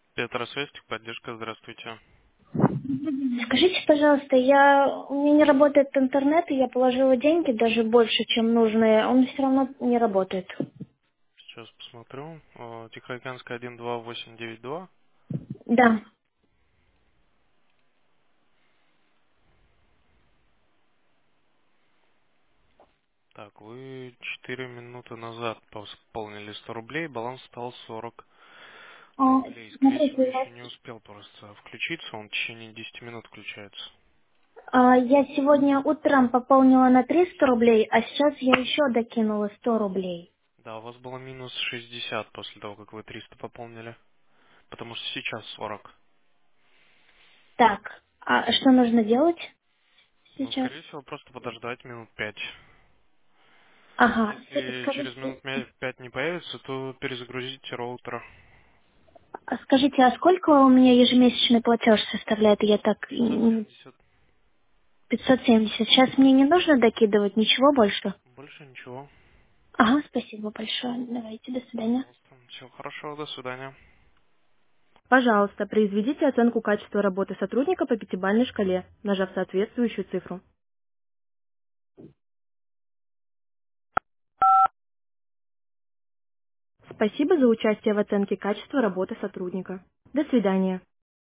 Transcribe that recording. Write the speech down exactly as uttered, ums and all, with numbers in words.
Петросвязь, поддержка, здравствуйте. Скажите, пожалуйста, я, у меня не работает интернет, и я положила деньги даже больше, чем нужные, он все равно не работает. Сейчас посмотрю. Э, Тихоокеанская один два восемь девять два. Да. Так, вы четыре минуты назад пополнили сто рублей, баланс стал сорок А, рублей. Скорее смотрите, всего, у вас, еще не успел просто включиться, он в течение десяти минут включается. а, я сегодня утром пополнила на триста рублей, а сейчас я еще докинула сто рублей. Да, у вас было минус шестьдесят после того, как вы триста пополнили, потому что сейчас сорок. Так, а что нужно делать Ну, сейчас? скорее всего, просто подождать минут пять. Ага, с- Если через минут скажите, ме- пять не появится, то перезагрузите роутер. а скажите, а сколько у меня ежемесячный платеж составляет? Я так пятьсот м, семьдесят. пятьсот семьдесят. Сейчас мне не нужно докидывать ничего больше? Больше ничего. Ага, спасибо большое. Давайте, до свидания. Пожалуйста. Всего хорошего, до свидания. Пожалуйста, произведите оценку качества работы сотрудника по пятибалльной шкале, нажав соответствующую цифру. Спасибо за участие в оценке качества работы сотрудника. До свидания.